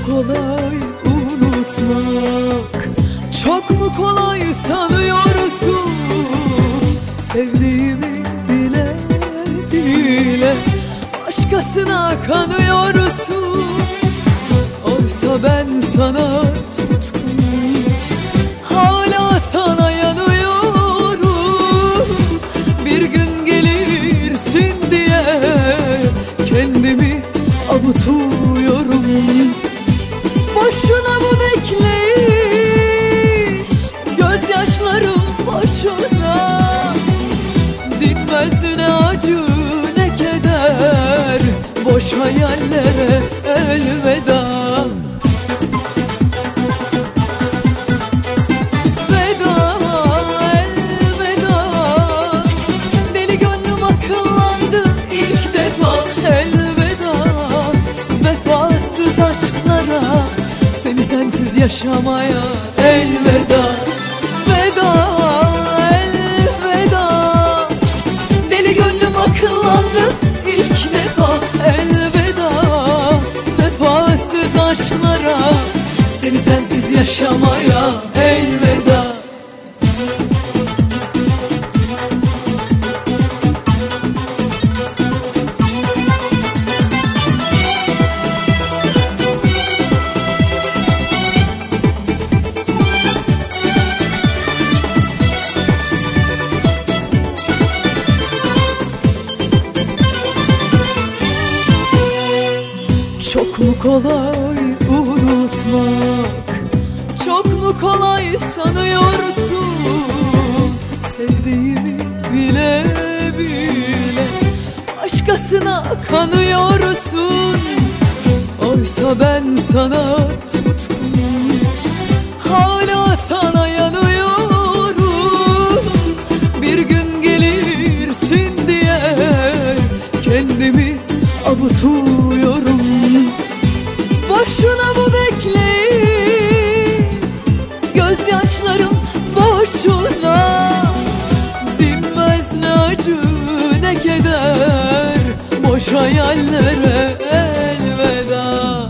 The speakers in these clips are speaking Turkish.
kolay unutmak? Çok mu kolay sanıyorsun? Sevdiğimi bile bile başkasına kanıyorsun. Oysa ben sana tutkunum, hala sana yanıyorum. Bir gün gelirsin diye kendimi avutuyorum. Boşuna bu bekleyiş, gözyaşlarım boşuna. Dinmez ne acı ne keder, boş hayallere elveda. Veda, elveda. Deli gönlüm akıllandı ilk defa. Elveda, vefasız aşklara, seni sensiz yaşamaya elveda. Veda, elveda. Deli gönlüm akıllandı ilk defa. Elveda, vefasız aşklara, seni sensiz yaşamaya elveda. Çok mu kolay unutmak? Çok mu kolay sanıyorsun? Sevdiğimi bile bile başkasına kanıyorsun. Oysa ben sana tutkunum, hala sana yanıyorum. Bir gün gelirsin diye kendimi avutuyorum. Boşuna bu bekleyiş, gözyaşlarım boşuna. Dinmez ne acı ne keder, boş hayallere elveda.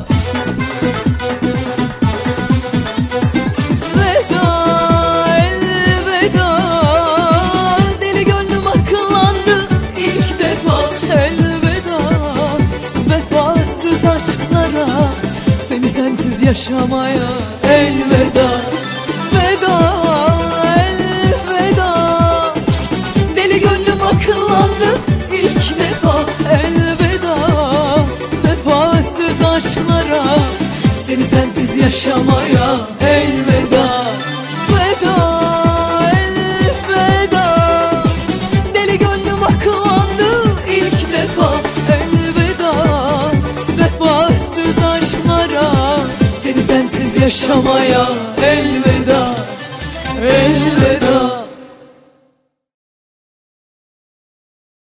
Veda, elveda. Deli gönlüm akıllandı ilk defa. Elveda, vefasız aşklara, seni sensiz yaşamaya elveda. Veda, elveda. Deli gönlüm akıllandı ilk defa. Elveda, vefasız aşklara, seni sensiz yaşamaya elveda. Veda, elveda. Deli gönlüm akıllandı ilk defa. Elveda, vefasız aşklara, seni sensiz yaşamaya elveda.